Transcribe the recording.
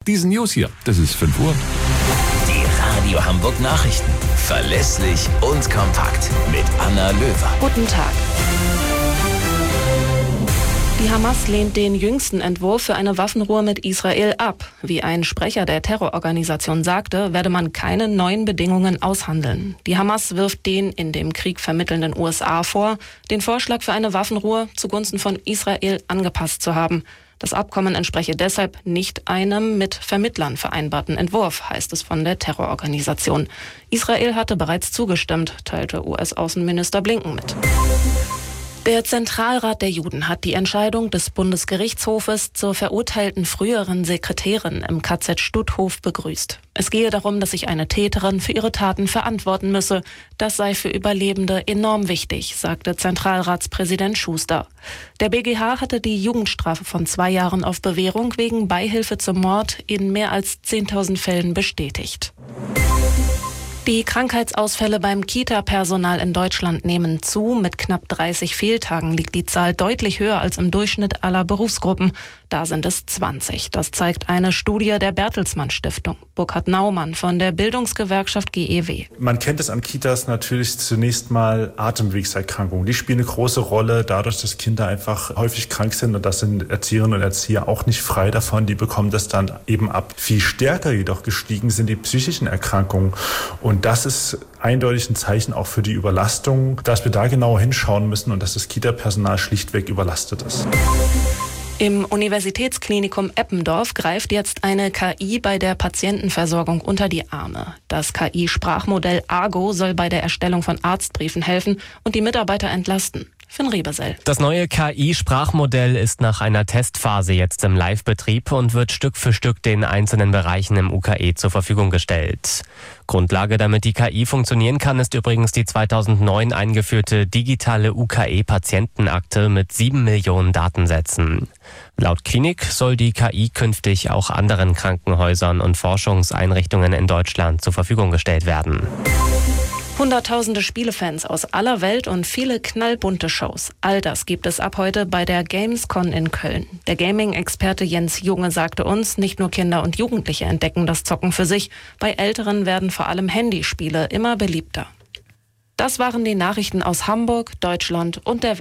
diesen News hier. Das ist 5 Uhr. Die Radio Hamburg Nachrichten. Verlässlich und kompakt. Mit Anna Löwer. Guten Tag. Die Hamas lehnt den jüngsten Entwurf für eine Waffenruhe mit Israel ab. Wie ein Sprecher der Terrororganisation sagte, werde man keine neuen Bedingungen aushandeln. Die Hamas wirft den in dem Krieg vermittelnden USA vor, den Vorschlag für eine Waffenruhe zugunsten von Israel angepasst zu haben. Das Abkommen entspreche deshalb nicht einem mit Vermittlern vereinbarten Entwurf, heißt es von der Terrororganisation. Israel hatte bereits zugestimmt, teilte US-Außenminister Blinken mit. Der Zentralrat der Juden hat die Entscheidung des Bundesgerichtshofes zur verurteilten früheren Sekretärin im KZ Stutthof begrüßt. Es gehe darum, dass sich eine Täterin für ihre Taten verantworten müsse. Das sei für Überlebende enorm wichtig, sagte Zentralratspräsident Schuster. Der BGH hatte die Jugendstrafe von 2 Jahren auf Bewährung wegen Beihilfe zum Mord in mehr als 10.000 Fällen bestätigt. Die Krankheitsausfälle beim Kita-Personal in Deutschland nehmen zu. Mit knapp 30 Fehltagen liegt die Zahl deutlich höher als im Durchschnitt aller Berufsgruppen. Da sind es 20. Das zeigt eine Studie der Bertelsmann Stiftung. Burkhard Naumann von der Bildungsgewerkschaft GEW. Man kennt es an Kitas natürlich zunächst mal Atemwegserkrankungen. Die spielen eine große Rolle, dadurch, dass Kinder einfach häufig krank sind, und das sind Erzieherinnen und Erzieher auch nicht frei davon. Die bekommen das dann eben ab. Viel stärker jedoch gestiegen sind die psychischen Erkrankungen. Und das ist eindeutig ein Zeichen auch für die Überlastung, dass wir da genauer hinschauen müssen und dass das Kita-Personal schlichtweg überlastet ist. Im Universitätsklinikum Eppendorf greift jetzt eine KI bei der Patientenversorgung unter die Arme. Das KI-Sprachmodell Argo soll bei der Erstellung von Arztbriefen helfen und die Mitarbeiter entlasten. Finn Riebesell. Das neue KI-Sprachmodell ist nach einer Testphase jetzt im Live-Betrieb und wird Stück für Stück den einzelnen Bereichen im UKE zur Verfügung gestellt. Grundlage, damit die KI funktionieren kann, ist übrigens die 2009 eingeführte digitale UKE-Patientenakte mit 7 Millionen Datensätzen. Laut Klinik soll die KI künftig auch anderen Krankenhäusern und Forschungseinrichtungen in Deutschland zur Verfügung gestellt werden. Hunderttausende Spielefans aus aller Welt und viele knallbunte Shows. All das gibt es ab heute bei der Gamescom in Köln. Der Gaming-Experte Jens Junge sagte uns, nicht nur Kinder und Jugendliche entdecken das Zocken für sich. Bei Älteren werden vor allem Handyspiele immer beliebter. Das waren die Nachrichten aus Hamburg, Deutschland und der Welt.